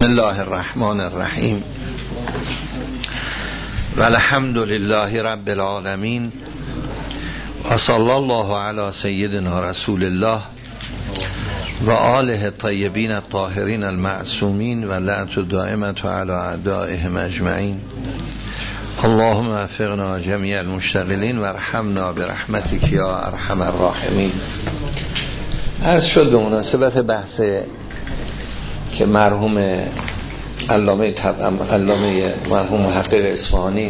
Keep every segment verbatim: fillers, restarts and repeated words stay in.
بسم الله الرحمن الرحیم و الحمد لله رب العالمین و صلی الله علی سیدنا رسول الله و آله الطیبین الطاهرین المعصومین و لعنت دائمة علی اعدائهم اجمعین. اللهم وفقنا جمیع المشتغلین و ارحمنا برحمتک یا ارحم الراحمین. عرض شد به مناسبت بحث که مرحوم علامه علامه مرحوم محقق اصفهانی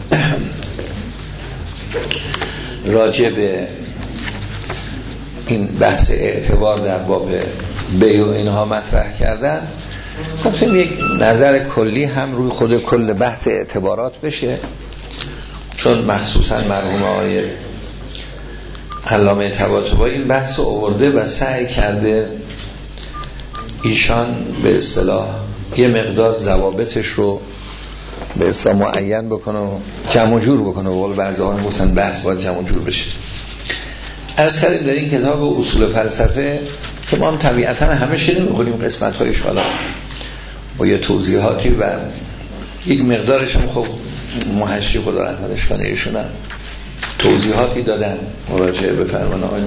راجع به این بحث اعتبار در باب بیع و اینها مطرح کردن، گفتیم یک نظر کلی هم روی خود کل بحث اعتبارات بشه، چون مخصوصا مرحوم آقای علامه طباطبایی این بحث رو آورده و سعی کرده ایشان به اصطلاح یه مقدار ضوابطش رو به اصطلاح معین بکنه و جمع و جور بکنه. و قول بعضی ها گفتن بحث باید جمع و جور بشه. از کردیم در این کتاب اصول فلسفه که ما هم طبیعتا همه شده می‌خونیم قسمت هایش حالا با یه توضیحاتی و یک مقدارش هم خب محشی خدا رحمتش کنه ایشون هم توضیحاتی دادن مراجعه به فرمان آقایان.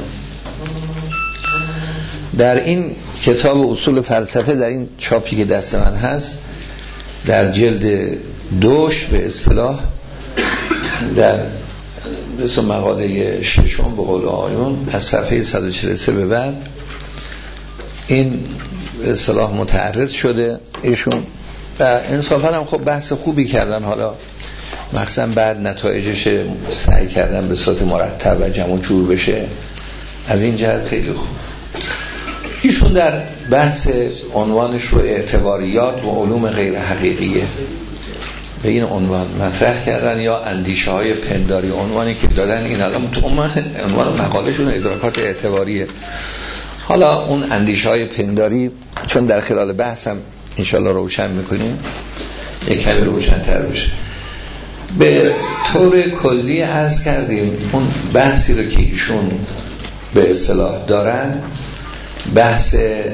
در این کتاب اصول فلسفه در این چاپی که دست من هست در جلد دوش به اصطلاح در مثل مقاله ششم به قول آقایون از صفحه صد و چهل و سه به بعد این به اصطلاح متعرض شده ایشون و انصافا هم خب بحث خوبی کردن. حالا مخصوصا بعد نتایجش سعی کردن به صورت مرتب و جمع و جور بشه، از این جهت خیلی خوب. ایشون در بحث عنوانش رو اعتباریات و علوم غیر حقیقیه به این عنوان مطرح کردن یا اندیشه های پنداری، عنوانی که دادن این الان تو عنوان مقالهشون ادراکات اعتباریه. حالا اون اندیشه های پنداری چون در خلال بحث هم انشالله روشن میکنیم یک کمی روشن تر بشه. به طور کلی عرض کردیم اون بحثی رو که ایشون به اصطلاح دارن بحث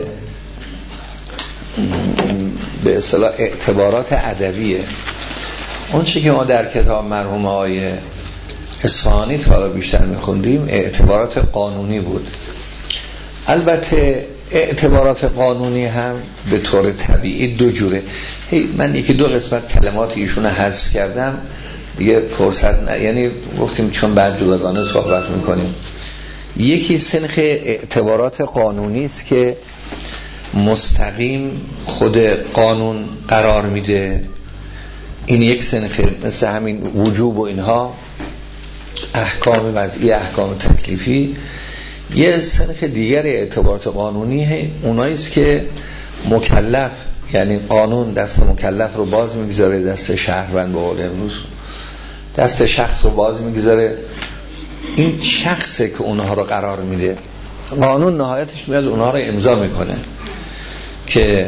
به اصطلاح اعتبارات ادبیه. اون چی که ما در کتاب مرحوم آقای اصفهانی تا حالا بیشتر میخوندیم اعتبارات قانونی بود. البته اعتبارات قانونی هم به طور طبیعی دو جوره. من یکی دو قسمت کلمات ایشون حذف کردم دیگه فرصت نه، یعنی گفتیم چون بعد جداگانه صحبت میکنیم. یکی سنخ اعتبارات قانونی است که مستقیم خود قانون قرار میده، این یک سنخ مثل همین وجوب و اینها احکام وضعی احکام تکلیفی. یه سنخ دیگر اعتبارات قانونی اونایی است که مکلف، یعنی قانون دست مکلف رو باز میگذاره، دست شهروند به قول امروز دست شخص رو باز میگذاره. این شخصه که اونها رو قرار میده، قانون نهایتش میاد اونها رو امضا میکنه که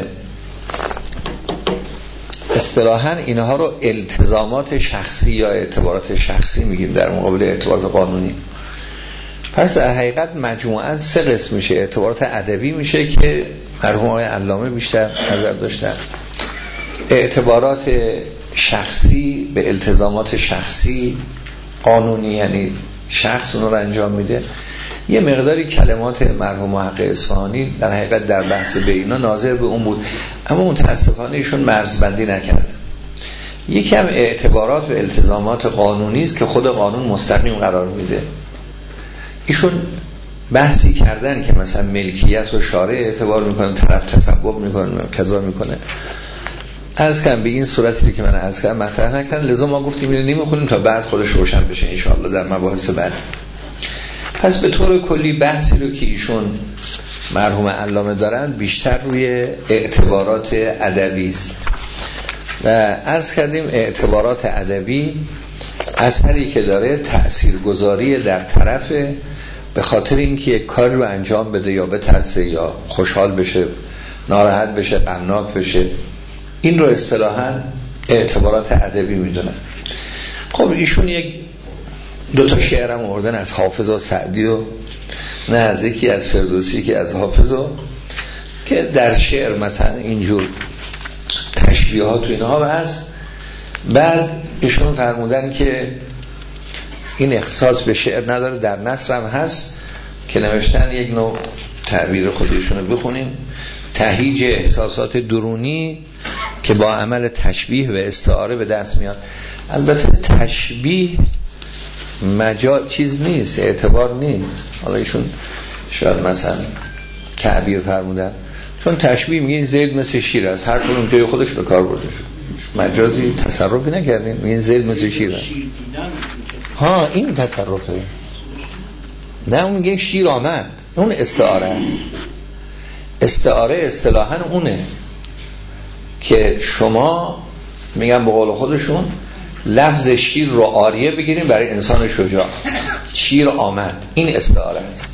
اصطلاحاً اینها رو التزامات شخصی یا اعتبارات شخصی میگیم در مقابل اعتبارات قانونی. پس در حقیقت مجموعاً سه قسم میشه. اعتبارات ادبی میشه که مرحوم آقای علامه بیشتر نظر داشتن، اعتبارات شخصی به التزامات شخصی قانونی یعنی شخص اون رو انجام میده. یه مقداری کلمات مرحوم محقق اصفهانی در حقیقت در بحث بینا ناظر به اون بود، اما متاسفانه ایشون مرزبندی نکرد. یکی هم اعتبارات و التزامات قانونی است که خود قانون مستقیم قرار میده. ایشون بحثی کردن که مثلا ملکیت و شارع اعتبار میکنه، طرف تسبب میکنه، کذا میکنه. عرض کنم به این صورتی که من عرض کردم مطرح نکردن، لذا ما گفتیم اینو نمیخونیم تا بعد خودش روشن بشه ان شاء الله در مباحث بعد. پس به طور کلی بحثی رو که ایشون مرحوم علامه دارن بیشتر روی اعتبارات ادبی است و عرض کردیم اعتبارات ادبی اثری که داره تاثیرگذاری در طرف به خاطر اینکه یک کار رو انجام بده یا بترسه یا خوشحال بشه، ناراحت بشه، غمناک بشه، این رو اصطلاحاً اعتبارات ادبی میدونن. خب ایشون یک دو تا شعرم آوردن از حافظ و سعدی و نه از یکی از فردوسی که از حافظ و که در شعر مثلا اینجور تشبیهات و اینها هست. بعد ایشون فرمودن که این اختصاص به شعر نداره، در نثر هم هست که نوشتن، یک نوع تعبیر خودشون رو بخونیم: تهیج احساسات درونی که با عمل تشبیه و استعاره به دست میاد. البته تشبیه مجال چیز نیست، اعتبار نیست. حالا ایشون شاید مثلا تعبیر فرمودن، چون تشبیه میگین زید مثل شیر است، هر کدوم جای خودش به کار برده شد، مجازی تصرفی نکردین، میگین زید مثل شیر است. ها این تصرفه، نه اون میگه شیر آمد، اون استعاره است. استعاره اصطلاحاً اونه که شما میگن به قول خودشون لفظ شیر رو عاریه بگیریم برای انسان شجاع، شیر آمد، این استعاره است.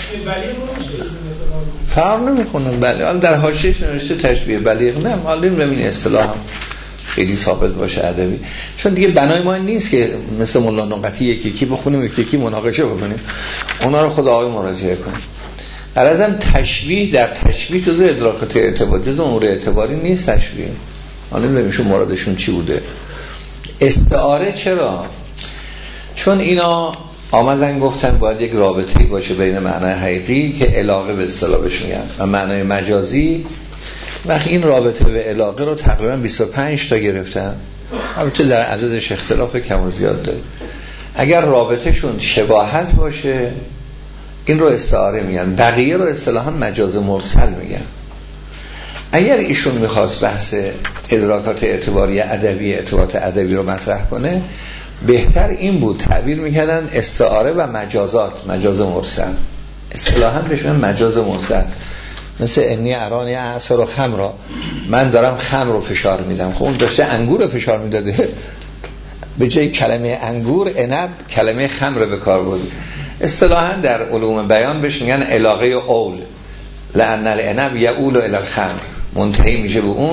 فرق نمیکنه. بله حالا در حاشیه‌اش نوشته تشبیه بلیغ، نه حالا ببین اصطلاح هم خیلی ثابت باشه ادبی، چون دیگه بنای ما نیست که مثل مولا نقطی یکی یکی بخونیم یکی یکی مناقشه بکنیم، اونا رو خود آقای مراجعه کنیم. عرضم تشبیه در تشبیه جزء ادراکات اعتبار، جزء امور اعتباری نیست تشبیه. حالا نمیشون مرادشون چی بوده. استعاره چرا؟ چون اینا آمدن گفتن باید یک رابطه‌ای باشه بین معنای حقیقی که علاقه به اصطلاح بهش میگن و معنای مجازی. وقتی این رابطه به علاقه رو تقریبا بیست و پنج تا گرفتن، البته در عددش اختلاف کم و زیاد داره. اگر رابطهشون شباهت باشه این رو استعاره میگن، بقیه رو اصطلاحاً مجاز مرسل میگن. اگر ایشون میخواست بحث ادراکات اعتباری ادبی، اعتبارات ادبی رو مطرح کنه، بهتر این بود تعبیر میکردن استعاره و مجازات، مجاز مرسل. اصطلاحاً بهش میگن مجاز مرسل. مثل انی ارانی عصر و خمر، من دارم خمر رو فشار میدم، خب اون داشته انگور رو فشار میداده، به جای کلمه انگور عنب کلمه خمر به کار برده. اصطلاحاً در علوم بیان بهش میگن علاقه اول، لأن العنب یؤول الی الخمر، منتهی میشه به اون،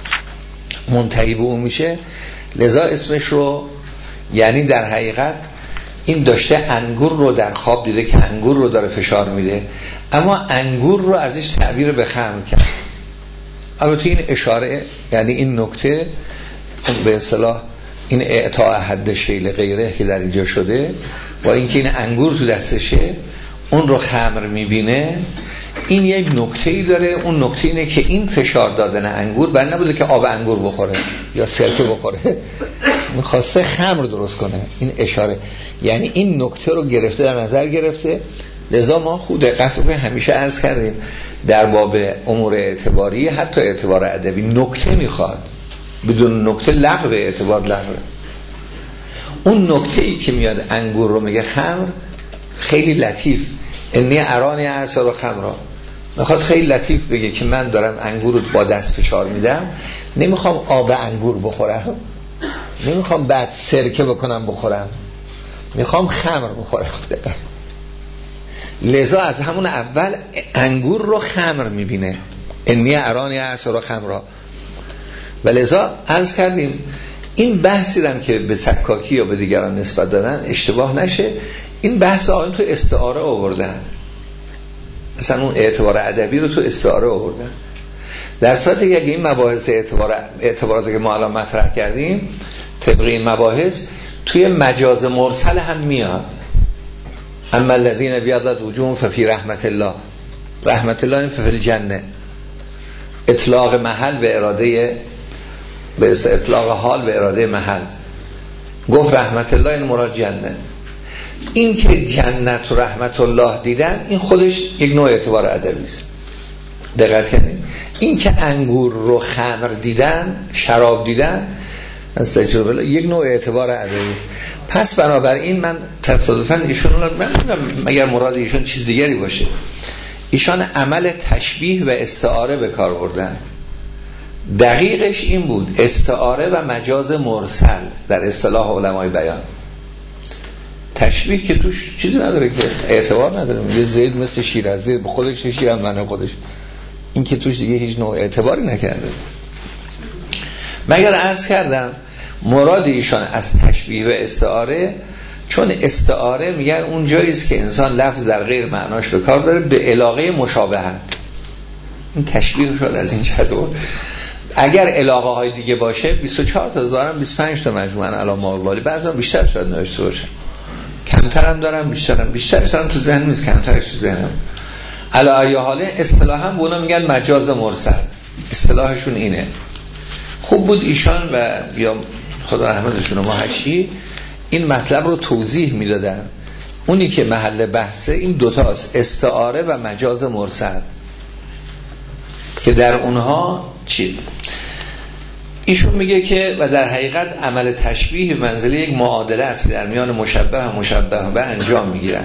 منتهی به اون میشه، لذا اسمش رو، یعنی در حقیقت این داشته انگور رو در خواب دیده که انگور رو داره فشار میده، اما انگور رو ازش تعبیر به خمر کرد. البته این اشاره، یعنی این نکته به اصطلاح این اعطاء حد شیل غیره که در اینجا شده و اینکه این انگور تو دستشه اون رو خمر میبینه، این یک نکته‌ای داره. اون نکته اینه که این فشار دادن انگور بر نبوده که آب انگور بخوره یا سرکه بخوره، میخواسته خمر درست کنه. این اشاره، یعنی این نکته رو گرفته، در نظر گرفته. لذا ما خود دقت رو همیشه عرض کردیم در باب امور اعتباری، حتی اعتبار ادبی، نکته میخواد، بدون نکته لغو اعتبار لغوه. اون نکته‌ای که میاد انگور رو میگه خمر، خیلی لطیف، انی ارانی عصر و خمر، میخواد خیلی لطیف بگه که من دارم انگور رو با دست فشار میدم، نمیخوام آب انگور بخورم، نمیخوام بعد سرکه بکنم بخورم، میخوام خمر بخورم. لذا از همون اول انگور رو خمر میبینه، انی ارانی عصر و خمر. و لذا عرض کردیم این بحثی هم که به سکاکی یا به دیگران نسبت دادن اشتباه نشه، این بحث آن تو استعاره آوردن، مثلا اون اعتبار ادبی رو تو استعاره آوردن. در صورتی که اگه این مباحث اعتبار اعتباراتی که ما الان مطرح کردیم طبق این مباحث توی مجاز مرسل هم میاد. اما الذین بیضت وجوههم ففی رحمت الله، رحمت الله ففی الجنه، اطلاق محل به اراده، به اطلاق حال به اراده محل، گفت رحمت الله این مراد جنه. این که جنت و رحمت الله دیدن این خودش یک نوع اعتبار ادبی است. دقت کنید، این که انگور رو خمر دیدن، شراب دیدن، از تجربه یک نوع اعتبار ادبی است. پس بنابراین من تصادفاً ایشون رو من مگر مراد ایشون چیز دیگری باشه، ایشان عمل تشبیه و استعاره به کار بردن. دقیقش این بود، استعاره و مجاز مرسل در اصطلاح علمای بیان. تشبیه که توش چیزی نداره، که اعتبار نداره، میگه زید مثل شیر است، زید خودش شیر هم منه خودش، این که توش دیگه هیچ نوع اعتباری نکرده. مگر عرض کردم مراد ایشان از تشبیه و استعاره، چون استعاره میگن اون جاییست که انسان لفظ در غیر معناش به کار داره به علاقه مشابهت. این تشبیه شد از این جهت. اگر علاقه های دیگه باشه بیست و چهار تا دارم، بیست و پنج تا مجموعاً علامه الوالی، بعضا بیشتر شاید نوشته باشه، کمتر هم دارم، بیشترم بیشترش هم تو ذهن نیست، کمترش تو ذهنم. علی ای حال اصطلاحا به اونا میگن مجاز مرسل، اصطلاحشون اینه. خوب بود ایشان و یا خدا رحمتشون و محشی این مطلب رو توضیح میدادن. اونی که محل بحثه این دوتاست، استعاره و مجاز مرسل، که در اونها چی؟ ایشون میگه که و در حقیقت عمل تشبیه منزله یک معادله است در میان مشبه و مشبه به انجام میگیرن.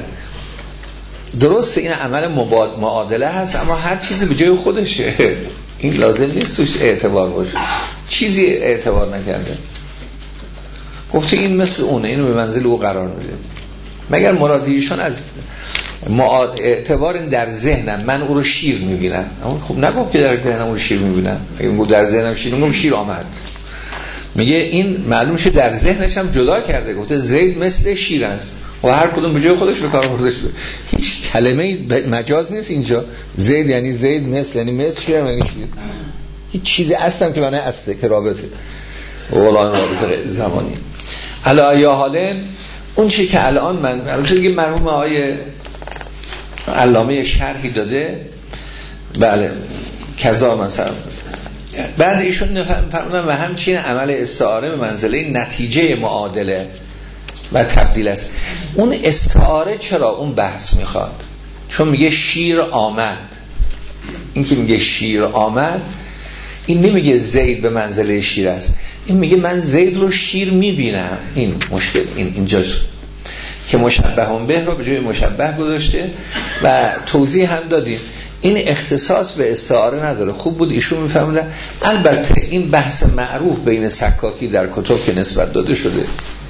درسته این عمل مباد معادله هست، اما هر چیزی به جای خودشه، این لازم نیست توش اعتبار باشه. چیزی اعتبار نکرده، گفته این مثل اونه، اینو به منزل او قرار میده. مگر مرادیشون از اعتبار این در ذهنم، من او رو شیر میبینم. اما خب نگفت که در ذهنم او رو شیر میبینم، اگه در ذهنم شیر میگم شیر آمد، میگه این معلوم شه در ذهنش هم جدا کرده، گفته زید مثل شیر است و هر کدوم به جای خودش به کار برده شده. هیچ کلمه مجاز نیست اینجا. زید یعنی زید، مثل یعنی مثل، شیر یعنی شیر. هیچ چیزی اصلا که معنی اصله که رابطه اولان رابطه زمانی. علی یا حالن اون چی که الان من البته دیگه مرحوم آقای علامه شرحی داده، بله کذا مثلا بعد ایشون فرمودن و همچنین عمل استعاره به منزله نتیجه معادله و تبدیل است. اون استعاره چرا اون بحث میخواد؟ چون میگه شیر آمد. این که میگه شیر آمد، این نمیگه زید به منزله شیر است، این میگه من زید رو شیر میبینم. این مشکل این اینجاست که مشبه هم به رو به جای مشبه گذاشته و توضیح هم دادیم. این اختصاص به استعاره نداره. خوب بود ایشون میفهمیدن. البته این بحث معروف بین سکاکی در کتب که نسبت داده شده،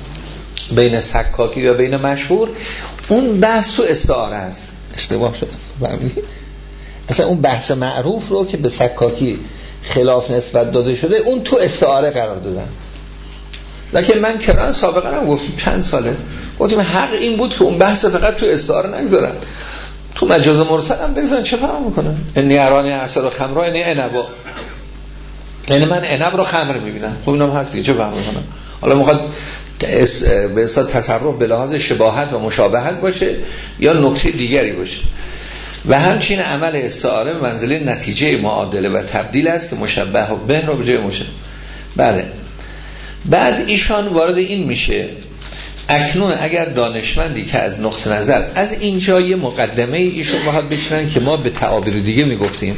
بین سکاکی و بین مشهور، اون بحث تو استعاره است. اشتباه شد فهمیدید؟ اصلا اون بحث معروف رو که به سکاکی خلاف نسبت داده شده، اون تو استعاره قرار دادن. لکن من کران سابقا هم گفتم چند ساله گفتیم حق این بود که اون بحث فقط تو استعاره نگذارن، تو مجاز مرسل هم بگذارن. چه فهم میکنن؟ انی ارانی عسل و خمر انی عنبا، یعنی من عنب رو خمر میبینم. خب اینم هستی، چه فهم میکنن؟ حالا میخواد به اصطلاح تصرف به لحاظ شباهت و مشابهت باشه یا نکته دیگری باشه. و همچنین عمل استعاره منزله نتیجه معادله و تبدیل است که مشبه و به رو به جای مشبه. بله. بعد ایشان وارد این میشه اکنون اگر دانشمندی که از نقطه نظر از اینجا یه مقدمه ایشون باید بشنن که ما به تعابیر دیگه میگفتیم.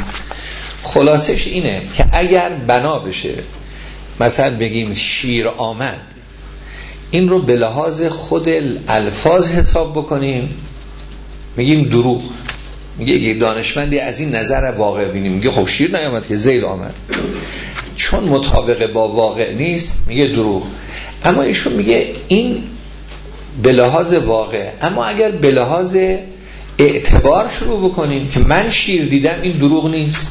خلاصش اینه که اگر بنا بشه مثلا بگیم شیر آمد، این رو به لحاظ خود الفاظ حساب بکنیم میگیم دروغ. میگه یه دانشمندی از این نظر واقع بینیم، میگه خب شیر نیامد که زید آمد، چون مطابق با واقع نیست میگه دروغ. اما ایشون میگه این به لحاظ واقع، اما اگر به لحاظ اعتبار شروع بکنیم که من شیر دیدم، این دروغ نیست.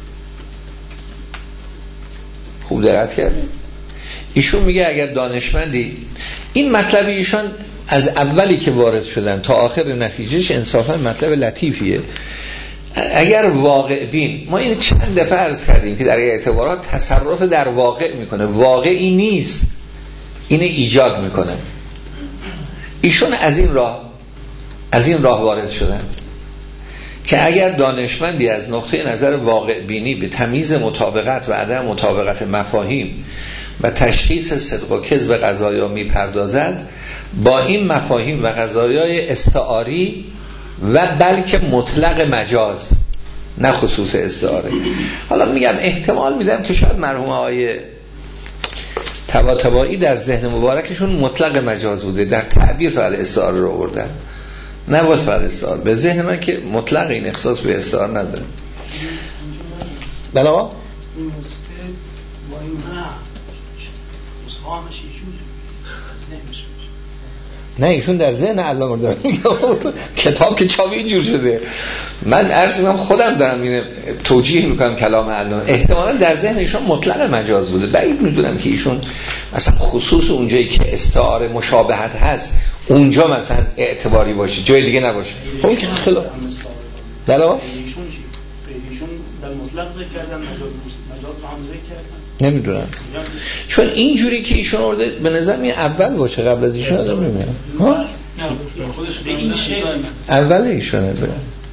خوب دقت کردیم. ایشون میگه اگر دانشمندی، این مطلب ایشان از اولی که وارد شدن تا آخر نتیجهش انصافا مطلب لطیفیه. اگر واقع بین، ما این چند دفعه عرض کردیم که در اعتبارات تصرف در واقع میکنه، واقعی نیست، اینه ایجاد میکنه. ایشون از این راه از این راه وارد شدن که اگر دانشمندی از نقطه نظر واقع بینی به تمیز مطابقت و عدم مطابقت مفاهیم و تشخیص صدق و کذب قضایا میپردازد، با این مفاهیم و قضایای استعاری و بلکه مطلق مجاز، نه خصوص استعاره. حالا میگم احتمال میدم که شاید مرحوم آقای طباطبایی در ذهن مبارکشون مطلق مجاز بوده، در تعبیر فعل استعاره رو آوردن، نه باز فعل استعاره. به ذهن من که مطلق این اختصاص به استعاره نداره. بله آقا نه ایشون در ذهن علامه داره کتاب که چاپ اینجور شده. من عرض می‌کنم خودم دارم اینو توجیه میکنم کلام علامه، احتمالاً در ذهن ایشون مطلق مجاز بوده. بعید میدونم که ایشون مثلا خصوص اونجایی که استعاره مشابهت هست اونجا مثلا اعتباری باشه، جای دیگه نباشه. اون که خلاف دلا ایشون در مطلق ذکر کردن مجاز نمیدونم، چون اینجوری که ایشون آورده به نظر می اول باشه قبل از ایشون آدم نمیدونم ها اول ایشونه بره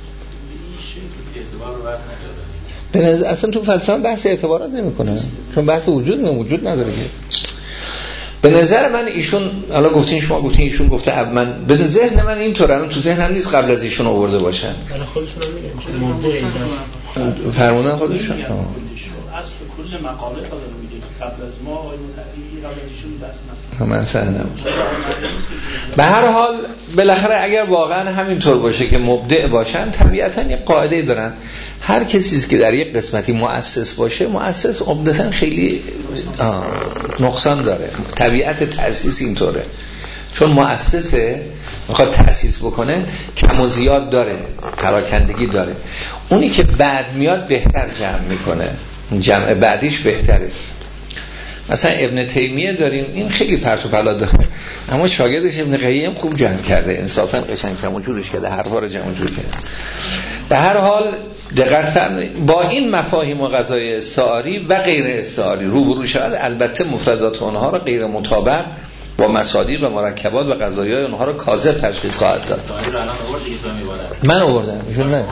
به نظر اصلا تو فلسفه بحث اعتبارات نمیکنه، چون بحث وجود نه وجود نداره که. به نظر من ایشون حالا گفتین شما گفتین ایشون گفته من به ذهن من اینطوره، الان تو ذهنم نیست قبل از ایشون آورده باشن. خودشون هم میگن فرمودن خودشون اصل کل مقاله خودم میگه قبل از ما آقای متحری قبل از ایشون دست نکنه. من سندم. به هر حال بالاخره اگر واقعا همینطور باشه که مبدع باشن، طبیعتا یک قاعده دارن، هر کسی که در یک قسمتی مؤسس باشه، مؤسس عمدتاً خیلی نقصان داره. طبیعت تأسیس اینطوره، چون مؤسسه میخواد تأسیس بکنه کم و زیاد داره، پراکندگی داره. اونی که بعد میاد بهتر جمع میکنه، جمع بعدیش بهتره. مثلا ابن تیمیه داریم، این خیلی پرت و پلا داره، اما شاگردش ابن قیم خوب جمع کرده، انصافا قشنگ جمع جورش کرده، حرفا رو جمع جور کرده. به هر حال دقت فرمایید با این مفاهیم و قضای استعاری و غیر استعاری روبرو شود، البته مفردات اونها را غیر مطابق با مصادیق و مرکبات و قضایای اونها را کاذب تشخیص خواهد داد. من آوردم ایشون نه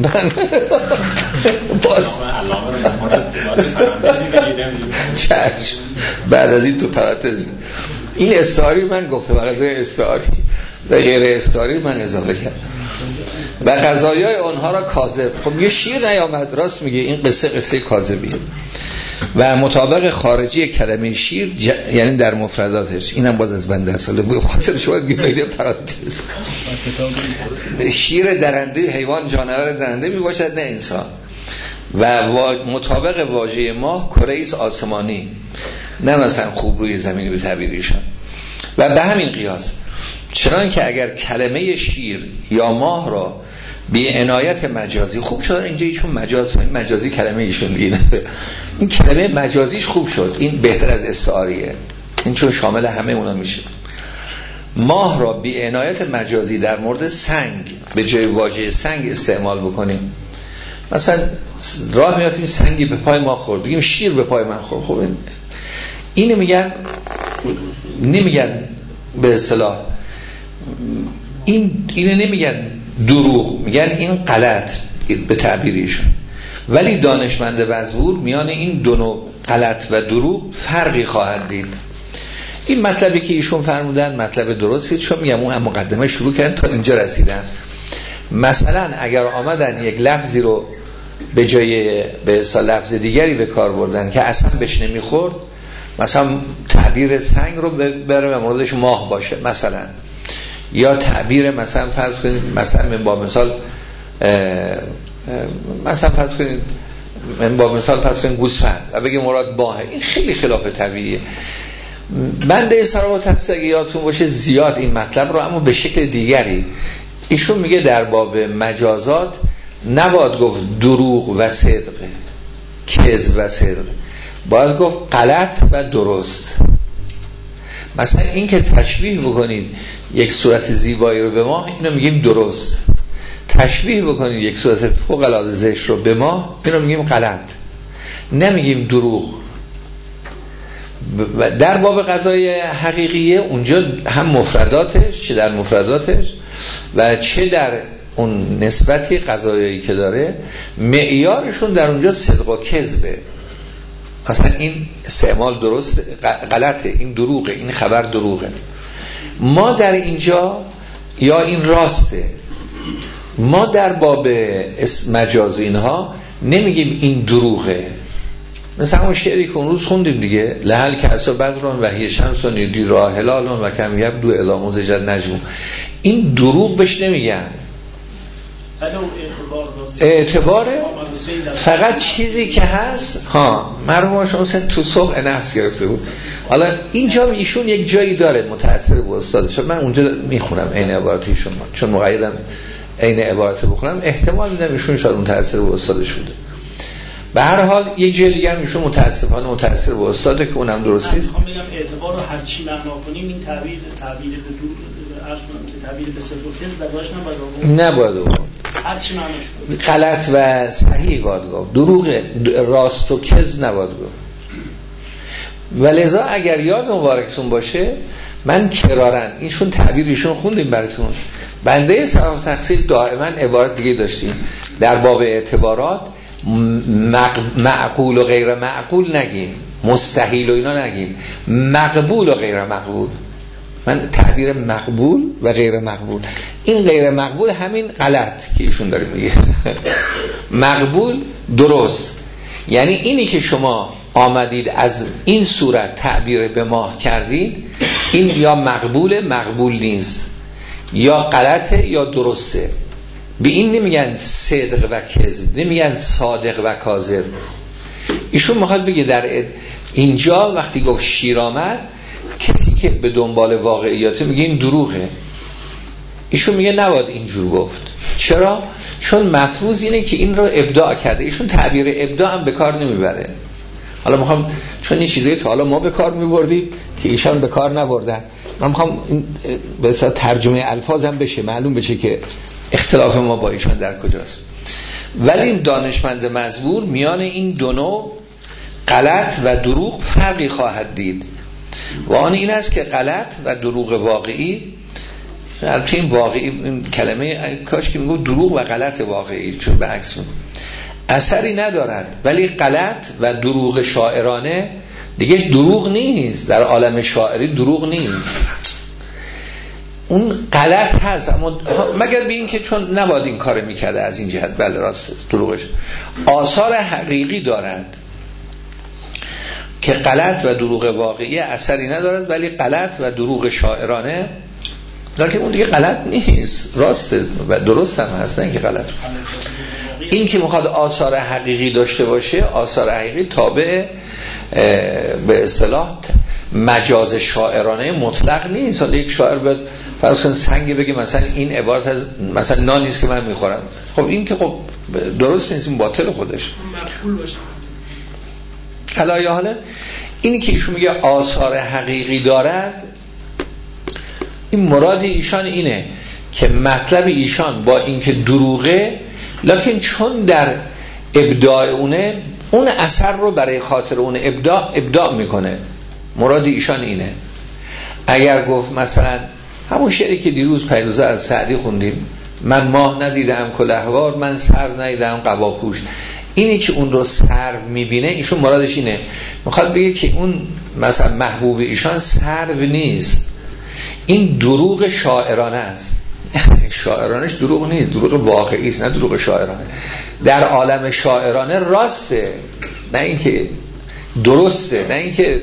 باز چشم بعد از این تو پرانتز این استعاری من گفتم، قضای استعاری و غیر استعاری من اضافه کردم و قضایای اونها را کاذب. خب یه شیر نیامد، راست میگه این قصه قصه کاذبیه و مطابق خارجی کلمه شیر ج... یعنی در مفرداتش، اینم باز از بنده اصله به خاطر شما گیرایده پرانتز شیر درنده، حیوان جانور درنده می باشد نه انسان. و مطابق واژه ماه کره ایست آسمانی، نه مثلا خوب روی زمینی به تعبیریشان. و به همین قیاس چنان که اگر کلمه شیر یا ماه را بی عنایت مجازی، خوب شد اینجا ایشون مجاز فهمید، مجازی کلمه ایشون دیگه، این کلمه مجازیش خوب شد، این بهتر از استعاریه، این چون شامل همه اونا میشه. ماه را بی عنایت مجازی در مورد سنگ به جای واژه سنگ استعمال بکنیم، مثلا راه میاد سنگی به پای ما خورد، بگیم شیر به پای من خورد، خب این اینو میگن، نمیگن به اصطلاح این اینو نمیگن دروغ، میگن این غلط به تعبیریشون. ولی دانشمند وزور میان این دو نوع غلط و دروغ فرقی خواهد دید. این مطلبی که ایشون فرمودن مطلب درستید، چون میگم اون هم مقدمه شروع کردن تا اینجا رسیدن. مثلا اگر آمدن یک لفظی رو به جای به اصطلاح لفظ دیگری به کار بردن که اصلا بهش نمیخورد، مثلا تعبیر سنگ رو بره و موردش ماه باشه مثلا، یا تعبیر مثلا فرض کنید مثلا با مثال مثلا فرض کنید من با مثال فرض کنید گوسفند و بگیم مراد ماهه، این خیلی خلاف طبیعیه. بنده سراغ تحصیل یادتون باشه زیاد این مطلب رو، اما به شکل دیگری ایشون میگه در باب مجازات نباید گفت دروغ و صدق، کذب و صدق، باید گفت غلط و درست. مثلا این که تشبیه بکنید یک صورت زیبایی رو به ماه، اینو میگیم درست. تشبیه بکنید یک صورت فوق العاده زشت رو به ماه، اینو میگیم غلط، نمیگیم دروغ. در باب قضای حقیقیه اونجا هم مفرداتش، چه در مفرداتش و چه در اون نسبتی قضایایی که داره، معیارشون در اونجا صدق و کذبه. اصلا این استعمال درست غلطه، این دروغه، این خبر دروغه. ما در اینجا یا این راسته، ما در باب مجاز اینها نمیگیم این دروغه. مثلا اون شعری که اون روز خوندیم دیگه، لحل که اصلا بدرون و هی شمسون یدی راه هلالون و کم یب دو الاموز جد نجمون، این دروغ بهش نمیگن. اعتباره فقط چیزی که هست. ها مرحوم شما تو صبح نفس گرفته بود، حالا اینجا ایشون یک جایی داره متأثر به استادش، من اونجا میخونم عین عبارت ایشون، چون مقیدم عین عبارت بخونم، احتمال میدم ایشون شاید متأثر به استادش بوده. به هر حال یک جای دیگه هم ایشون متاسفانه متأثر به استاده که اونم درست نیست. من میگم اعتبار رو هر چی معنا کنیم، این تعبیر تعبیر به دور عرض کنم که تعبیر به صدق و کذب داشتن باید نباید. هر چی معنیش غلط و صحیح باید گفت، دروغ راست و کذب نباید گفت. ولذا اگر یاد مبارکتون باشه من کرارن ایشون تعبیرشون خوندیم براتون، بنده صلاح تقصیر دائما عبارت دیگه داشتیم در باب اعتبارات، معقول و غیر معقول نگیم، مستحیل و اینا نگیم، مقبول و غیر مقبول. من تعبیر مقبول و غیر مقبول، این غیر مقبول همین غلط که ایشون داره میگه، مقبول درست. یعنی اینی که شما آمدید از این صورت تعبیر به ما کردید، این یا مقبوله مقبول نیست، یا غلطه یا درسته. به این نمیگن صدق و کذب، نمیگن صادق و کاذب. ایشون میخواد بگه در اینجا وقتی گفت شیر آمد، کسی که به دنبال واقعیاته میگه این دروغه. ایشون میگه نباید اینجور گفت. چرا؟ چون مفروض اینه که این رو ابداع کرده. ایشون تعبیر ابداع هم به کار نمیبره. حالا میخوام، چون این چیزایی تا حالا ما به کار میبردیم که ایشان به کار نبردن، من میخوام به اصطلاح ترجمه الفاظم بشه، معلوم بشه که اختلاف ما با ایشان در کجاست. ولی این دانشمند مزبور میان این دو نوع غلط و دروغ فرقی خواهد دید و آن این است که غلط و دروغ واقعی، البته این واقعی این کلمه کاش که میگو دروغ و غلط واقعی، چون به عکس میگو اثری ندارد، ولی غلط و دروغ شاعرانه دیگه دروغ نیست. در عالم شاعری دروغ نیست، اون غلط هست، اما مگر به این که چون نباید این کار میکرده از این جهت، بله راست دروغش آثار حقیقی دارد که غلط و دروغ واقعی اثری ندارد، ولی غلط و دروغ شاعرانه لکن اون دیگه غلط نیست، راسته و درست هم هست، نه اینکه غلط. این که میخواد آثار حقیقی داشته باشه، آثار حقیقی تابع به اصطلاح مجاز شاعرانه مطلق نیست. یک شاعر باید فرض کن سنگی بگه مثلا این عبارت از مثلا نان نیست که من میخورم، خب این که خب درست نیست، این باطل خودش مقبول باشه. حالا حالا اینی که ایشون میگه آثار حقیقی دارد، این مراد ایشان اینه که مطلب ایشان با اینکه دروغه، لکن چون در ابداع اونه اون اثر رو برای خاطر اون ابداع ابداع میکنه. مراد ایشان اینه. اگر گفت مثلا همون شعری که دیروز پیروزه از سعدی خوندیم، من ماه ندیدم کلهوار، من سر ندیدم قباپوش، اینی که اون رو سرو میبینه، ایشون مرادش اینه، میخواد بگه که اون مثلا محبوب ایشان سرو نیست، این دروغ شاعرانه است. شاعرانش دروغ نیست، دروغ واقعی است، نه دروغ شاعرانه. در عالم شاعرانه راسته، نه اینکه درسته، نه اینکه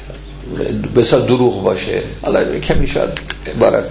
بسیار دروغ باشه. حالا کمی شاید عبارت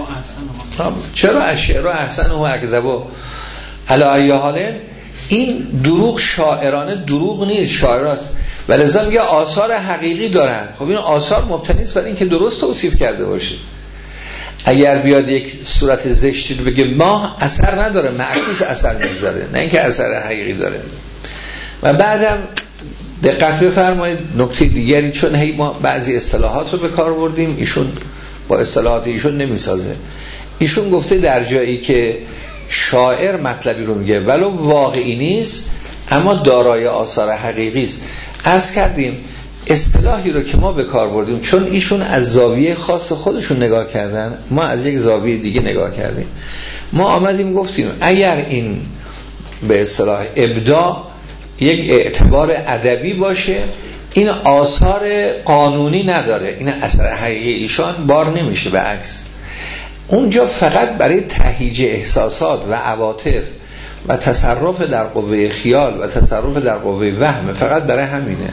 چرا اشعر احسن و اکذبو علی ای حال، این دروغ شاعرانه دروغ نیست، شاعراست. ولذا میگه آثار حقیقی دارن. خب این آثار مبتنی است بر اینکه درست توصیف کرده باشه. اگر بیاد یک صورت زشتی رو بگه ما اثر نداره، معکوس اثر میذاره، نه اینکه اثر حقیقی داره. و بعدم دقت بفرمایید نکته دیگری، چون هی ما بعضی اصطلاحات رو به کار بردیم، ایشون با اصطلاحات ایشون نمیسازه. ایشون گفته در جایی که شاعر مطلبی رو میگه ولو واقعی نیست اما دارای آثار حقیقی است. عرض کردیم اصطلاحی رو که ما به کار بردیم، چون ایشون از زاویه خاص خودشون نگاه کردن، ما از یک زاویه دیگه نگاه کردیم. ما آمدیم گفتیم اگر این به اصطلاح ابداع یک اعتبار ادبی باشه، این آثار قانونی نداره، این اثر حقیقی ایشان بار نمیشه. به عکس اونجا فقط برای تهییج احساسات و عواطف و تصرف در قوه خیال و تصرف در قوه وهم، فقط برای همینه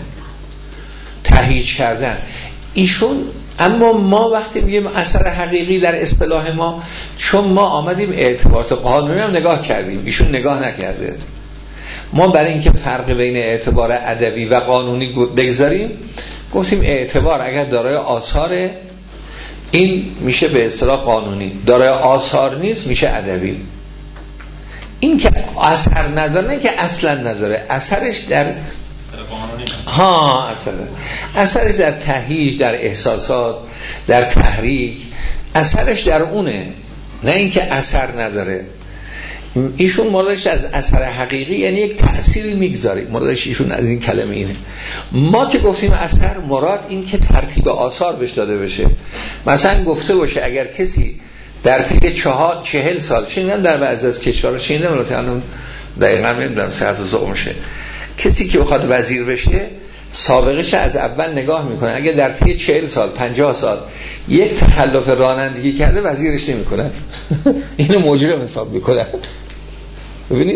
تهییج کردن ایشون. اما ما وقتی میگیم اثر حقیقی در اصطلاح ما، چون ما آمدیم اعتبارات قانونی هم نگاه کردیم، ایشون نگاه نکرده. ما برای اینکه فرق بین اعتبار ادبی و قانونی بگذاریم، گفتیم اعتبار اگر دارای آثار این میشه به اصطلاح قانونی، دارای آثار نیست میشه ادبی. این که اثر نداره، نه که اصلا نداره، اثرش در ها اثر اثرش در تهییج، در احساسات، در تحریک، اثرش در اونه، نه اینکه اثر نداره. ایشون مرادش از اثر حقیقی یعنی یک تأثیری میگذاره، مرادش ایشون از این کلمه اینه. ما که گفتیم اثر، مراد این که ترتیب آثار بهش داده بشه. مثلا گفته باشه اگر کسی در طی چهار چهل سال، شنیدم در بعضی از کشورها، شنیدم الان دقیقاً نمیدونم صحت و ذوق میشه، کسی که بخواد وزیر بشه سابقه‌اش از اول نگاه میکنه، اگه در طی چهل سال پنجاه سال یک تخلف رانندگی کرده وزیرش نمیکنن اینو مجرم حساب میکنن. ببینید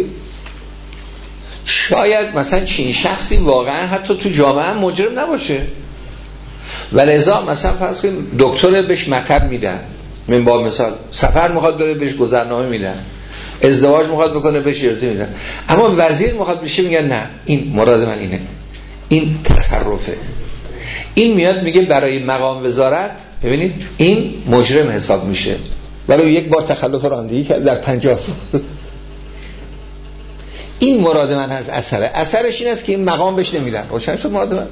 شاید مثلا چین شخصی واقعا حتی تو جامعه هم مجرم نباشه، ولذا مثلا فرض کنید دکتر بهش مطب میدن، من با مثال سفر میخواد بره بهش گذرنامه میدن، ازدواج میخواد بکنه بهش اجازه میدن، اما وزیر میخواد بشه میگن نه این مراد من اینه، این تصرفه. این میاد میگه برای مقام وزارت ببینید این مجرم حساب میشه، ولی یک بار تخلف رانندگی کرد در پنجاه سال. این مراد من از اثره. اثرش این است که این مقام بهش نمیدن. روشن شد مراد من؟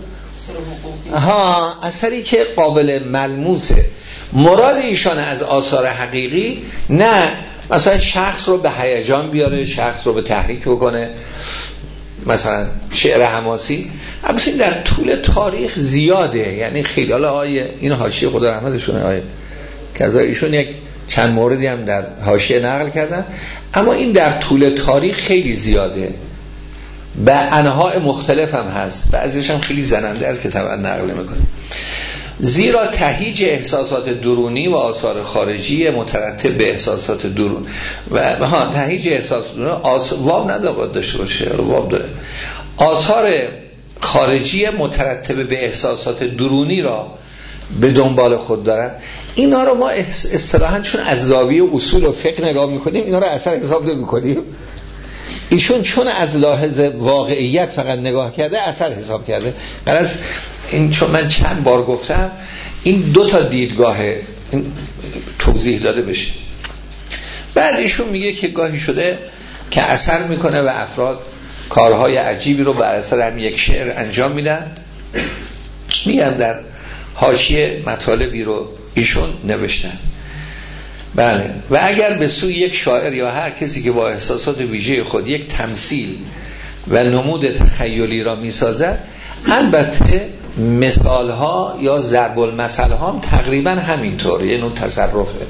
ها، اثری که قابل ملموسه. مراد ایشان از آثار حقیقی نه مثلا شخص رو به هیجان بیاره، شخص رو به تحریک بکنه، مثلا شعر حماسی. البته در طول تاریخ زیاده، یعنی خیلی. حالا آیه این حاشیه خدا رحمتشونه آیه کذا ایشون یک چند موردی هم در حاشیه نقل کردن، اما این در طول تاریخ خیلی زیاده، به انواع مختلف هم هست، بعضیش هم خیلی زننده است که طبعا نقل نمی‌کنه. زیرا تهیج احساسات درونی و آثار خارجی مترتب به احساسات درون و ها تهیج احساسات درونی آس... واب نداره داشته باشه، واب داره. آثار خارجی مترتب به احساسات درونی را به دنبال خود دارن. اینا رو ما اصطلاحاً چون از زاویه اصول و فقه نگاه میکنیم، اینا رو اثر حساب نمی‌کنیم. ایشون چون از لحاظ واقعیت فقط نگاه کرده اثر حساب کرده. غرض این چون من چند بار گفتم این دو تا دیدگاه این توضیح داده بشه. بعد ایشون میگه که گاهی شده که اثر میکنه و افراد کارهای عجیبی رو بر اثر هم یک شعر انجام میدن. میگم در حاشیه مطالبی رو ایشون نوشتن. بله، و اگر به سوی یک شاعر یا هر کسی که با احساسات ویژه خود یک تمثیل و نمود تخیلی را میسازد، البته مثال ها یا ضرب المثل ها هم تقریبا همینطور، یه نوع تصرفه.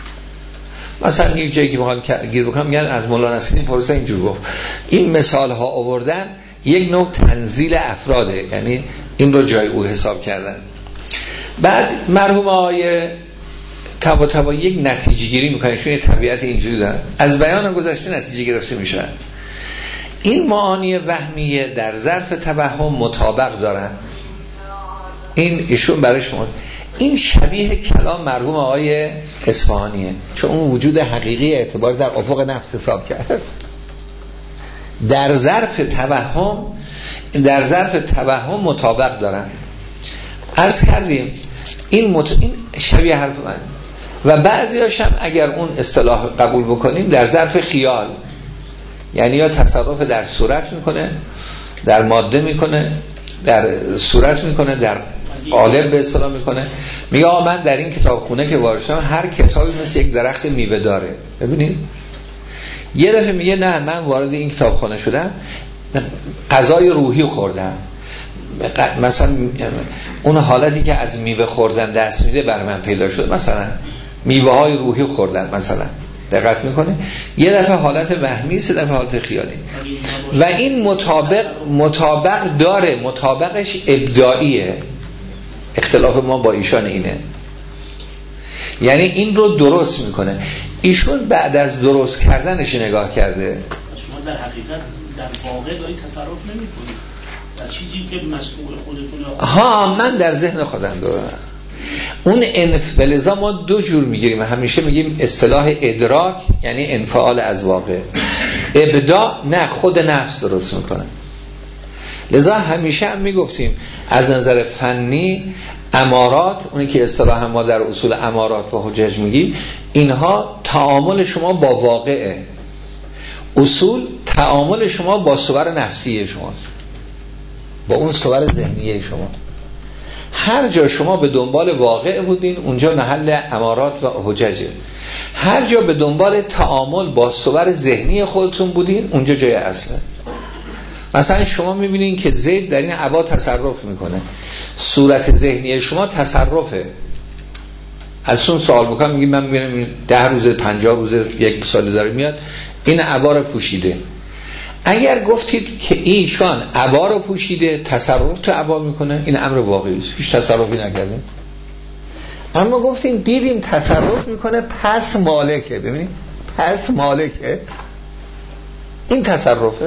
مثلا یک جایی که میخوام گیر بکنم میگن از مولانا نصیری پرسه اینجور گفت، این مثال ها آوردن یک نوع تنزیل افراده، یعنی این رو جای او حساب کردن. بعد مرحوم آقای تبا تبا یک نتیجه گیری میکنه، چون یه طبیعت اینجوری دارن، از بیان گذشته نتیجه گرفته میشن. این معانی وهمیه در ظرف توهم مطابق دارن. این ایشون برای شما این شبیه کلام مرحوم آقای اصفهانیه، چون اون وجود حقیقی اعتبار در افق نفس حساب کرد. در ظرف توهم در ظرف توهم مطابق دارن. عرض کردیم این, مت... این شبیه حرف من. و بعضی هاشم اگر اون اصطلاح قبول بکنیم در ظرف خیال، یعنی یا تصرف در صورت میکنه، در ماده میکنه، در صورت میکنه، در قالب به اصطلاح میکنه. میگه آقا من در این کتابخونه که وارد شدم هر کتابی مثل یک درخت میوه داره. ببینید یه دفعه میگه نه من وارد این کتابخونه شدم غذای روحی خوردم، مثلا اون حالتی که از میوه خوردن دست میده برای من پیدا شد، مثلا میوه های روحی خوردن مثلا. دقت میکنه یه دفعه حالت وهمی، سه دفعه حالت خیالی. و این مطابق مطابق داره، مطابقش ابداعیه. اختلاف ما با ایشان اینه، یعنی این رو درست میکنه. ایشون بعد از درست کردنش نگاه کرده. شما در حقیقت در واقع داری تصرف نمیکنید در چیزی که مسئول خودتونه. ها من در ذهن خودم دارم اون انف... بلذا ما دو جور میگیریم، همیشه میگیم اصطلاح ادراک یعنی انفعال از واقع، ابداع نه خود نفس درست میکنه. لذا همیشه هم میگفتیم از نظر فنی امارات، اونی که اصطلاح ما در اصول امارات و حجج میگیم، اینها تعامل شما با واقعه. اصول تعامل شما با صور نفسی شماست، با اون صور ذهنیه شما. هر جا شما به دنبال واقع بودین اونجا محل امارات و حججه. هر جا به دنبال تعامل با صور ذهنی خودتون بودین اونجا جای اصله. مثلا شما میبینین که زید در این عبا تصرف میکنه، صورت ذهنی شما تصرفه. از اون سوال بکنم میگی من میبینم ده روز پنجاه روز یک سال داره میاد این عبا رو پوشیده. اگر گفتید که ایشان عبا رو پوشیده تصرف تو عبا میکنه، این امر واقعی است، هیچ تصرفی نکردیم. اما گفتیم دیدیم تصرف میکنه پس مالکه. ببینید پس مالکه، این تصرفه.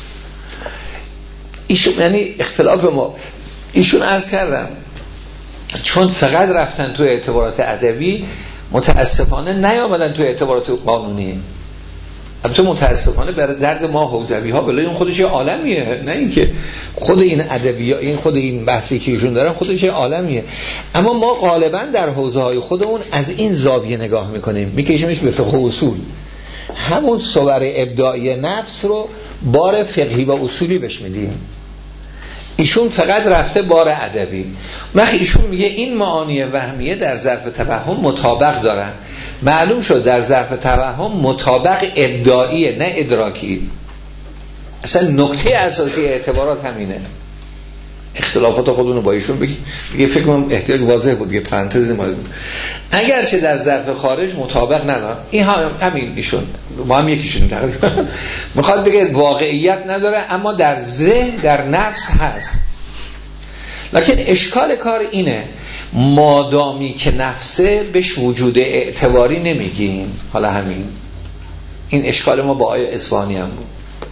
ایشون یعنی اختلاف ما ایشون عرض کردم چون فقط رفتن تو اعتبارات ادبی متاسفانه نیامدن تو اعتبارات قانونی. البته متاسفانه برای درد ما حوزوی ها بلای اون خودش یه عالمیه، نه اینکه خود این ادبی ها این خود این بحثی که ایشون دارن خودش یه عالمیه. اما ما غالبا در حوزه های خودمون از این زاویه نگاه میکنیم، میکشیمش به فقه و اصول، همون صور ابداعی نفس رو بار فقهی و اصولی بهش میدیم. ایشون فقط رفته بار ادبی. وقتی ایشون میگه این معانی وهمیه در ظرف توهم مطابق دارن، معلوم شد در ظرف توهم مطابق ابداعیه نه ادراکی. اصلا نکته اساسی اعتبارات همینه. اختلافات خودونو با ایشون بگی بگی فکر کنم احتیاج واضح بود که پرانتز ما بود. اگرچه در ظرف خارج مطابق نداره، این همین ایشون ما هم یکیشون تقریبا میخواد بگه واقعیت نداره اما در ذهن در نفس هست. لکن اشکال کار اینه مادامی که نفسه بهش وجود اعتباری نمیگیم. حالا همین این اشکال ما با آیه اصفهانی هم بود.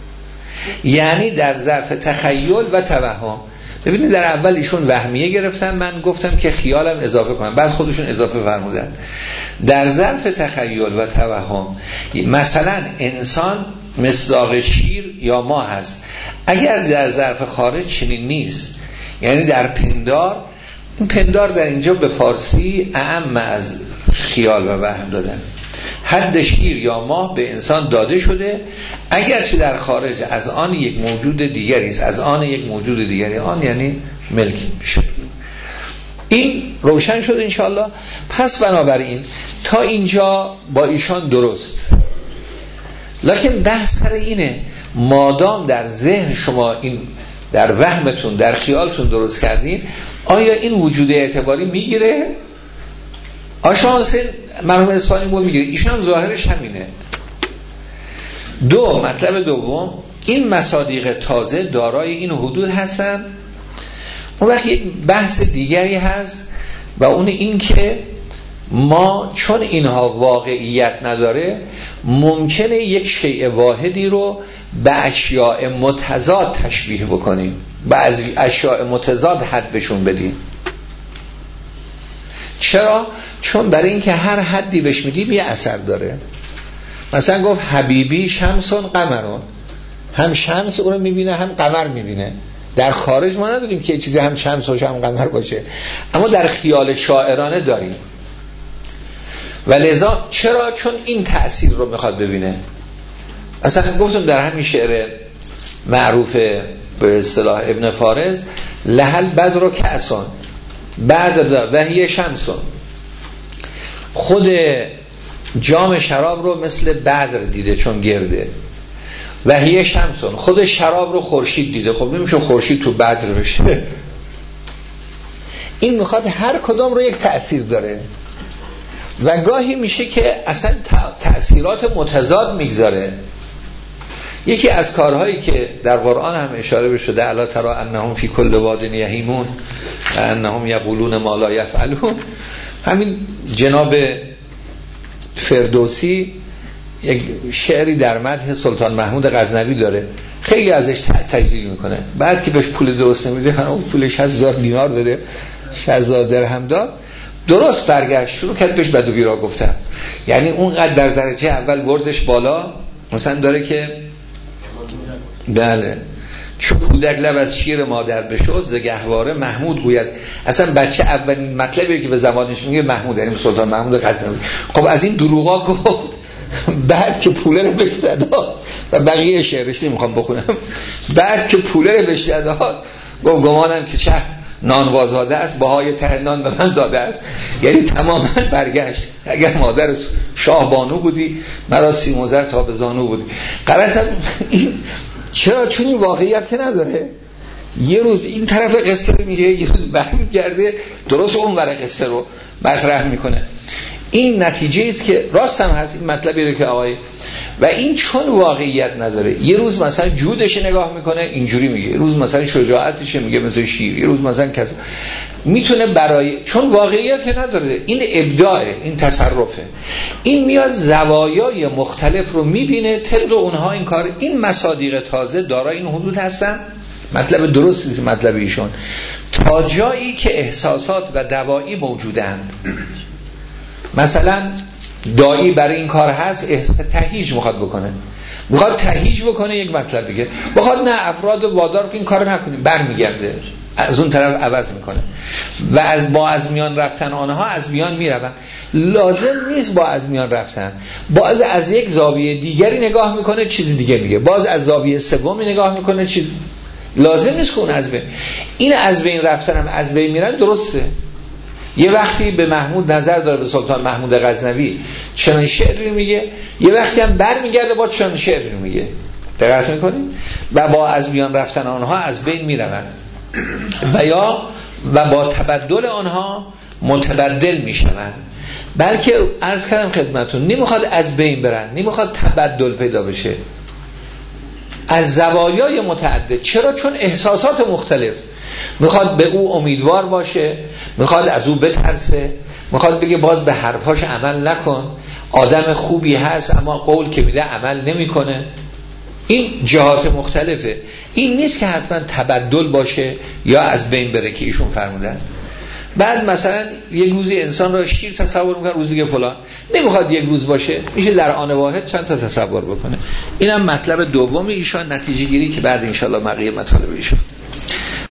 یعنی در ظرف تخیل و توهم. ببینید در اول ایشون وهمیه گرفتن، من گفتم که خیالم اضافه کنم، بعد خودشون اضافه فرمودن. در ظرف تخیل و توهم مثلا انسان مصداق شیر یا ماه هست. اگر در ظرف خارج چنین نیست، یعنی در پندار، این پندار در اینجا به فارسی اعم از خیال و وهم دادن. حد شیر یا ماه به انسان داده شده، اگرچه در خارج از آن یک موجود دیگری است، از آن یک موجود دیگری، آن یعنی ملک میشه. این روشن شد انشاءالله. پس بنابراین تا اینجا با ایشان درست، لکن بحث سر اینه مادام در ذهن شما این در وهمتون در خیالتون درست کردین، آیا این وجود اعتباری میگیره؟ آشان حسین مرحوم اصفهانی بود میگیره، ایشان ظاهرش همینه. دو مطلب دوم، این مصادیق تازه دارای این حدود هستن. اون وقت یک بحث دیگری هست و اون این که ما چون اینها واقعیت نداره ممکنه یک شیء واحدی رو به اشیاء متضاد تشبیه بکنیم، بعضی اشیاء متضاد حد بهشون بدیم. چرا؟ چون برای اینکه هر حدی بهش میدیم یه اثر داره. مثلا گفت حبیبی شمسون قمرون، هم شمس اون رو میبینه هم قمر میبینه. در خارج ما نداریم که چیزی هم شمس و هم قمر باشه، اما در خیال شاعرانه داریم. و لذا چرا؟ چون این تأثیر رو میخواد ببینه. مثلا گفتم در همین شعر معروف به اصطلاح ابن فارز، لحل بدر و کأسون بدر و هی شمسون، خود جام شراب رو مثل بدر دیده چون گرده، و هی شمسون خود شراب رو خورشید دیده. خب نمیشه خورشید تو بدر بشه. این میخواد هر کدام رو یک تأثیر داره و گاهی میشه که اصلا تأثیرات متضاد میگذاره. یکی از کارهایی که در قرآن هم اشاره بشده، الا تری انهم فی کل واد یهیمون و انهم یقولون ما لا یفعلون، همین جناب فردوسی یک شعری در مدح سلطان محمود غزنوی داره، خیلی ازش تجلیل میکنه. بعد که بهش پول درست نمیده، اون پولش شصت هزار دینار بده، شصت هزار درهم داد، درست برگشت شروع کرد بهش بد و بیرا گفتن. یعنی اونقدر در درجه اول بردش بالا، مثلا داره که بله چو کودک لب از شیر مادر بشد ز گهواره محمود گوید. اصلا بچه اولین مطلبی که به زبانش میگه محمود، یعنی سلطان محمود غزنوی. خب از این دروغا گفت. بعد که پوله رو بهش داد و بقیه شعرش نمیخوام بخونم، بعد که پوله رو بهش داد گفت گمانم که چه نانوازاده است، بهای ته نان به من زاده است. یعنی تماما برگشت. اگر مادر شاه بانو بودی مرا سیم و زر تا به زانو بودی. قرصا این چرا؟ چون این واقعیت که نداره. یه روز این طرف قصه رو میگه، یه روز برمیگرده درست اون ور قصه رو مطرح میکنه. این نتیجه است که راست هم هست. این مطلبی رو که آقای و این چون واقعیت نداره، یه روز مثلا جودش نگاه میکنه اینجوری میگه، یه روز مثلا شجاعتش میگه مثل شیر، یه روز مثلا کس میتونه برای، چون واقعیت نداره. این ابداعه، این تصرفه. این میاد زوایای مختلف رو میبینه، طبق اونها این کار. این مصادیق تازه دارای این حدود هستن. مطلب درست نیست مطلب ایشون، تا جایی که احساسات و دوایی موجودند. مثلا دایی برای این کار هست، تهییج میخواد بکنه، میخواد تهییج بکنه یک مطلب دیگه، میخواد نه افراد وادار که این کار نکنیم، برمیگرده از اون طرف عوض میکنه و از با از میان رفتن آنها از میان میروند. لازم نیست با از میان رفتن، باز از یک زاویه دیگری نگاه میکنه چیز دیگه میگه، باز از زاویه سومی نگاه میکنه چیز. لازم نیست که اون از بین، این از بین رفتن هم از بین میرن درسته. یه وقتی به محمود نظر داره، به سلطان محمود غزنوی چنان شعری میگه، یه وقتی هم بر میگرده با چنان شعری میگه. دقت میکنید؟ و با از میان رفتن آنها از بین میروند و یا و با تبدل آنها متبدل میشوند. بلکه عرض کردم خدمتون، نمیخواد از بین برن، نمیخواد تبدل پیدا بشه، از زوایای متعدد. چرا؟ چون احساسات مختلف. میخواد به او امیدوار باشه، میخواد از او بترسه، میخواد بگه باز به حرفاش عمل نکن، آدم خوبی هست اما قول که میده عمل نمیکنه. این جهات مختلفه. این نیست که حتما تبدل باشه یا از بین بره که ایشون فرمودن. بعد مثلا یک روزی انسان را شیر تصور میکنه، روزی که فلان. نمیخواد یک روز باشه، میشه در آن واحد چند تا تصور بکنه. اینم مطلب دوم ایشان، نتیجه گیری که بعد انشالله بقیه مطالب ایشان.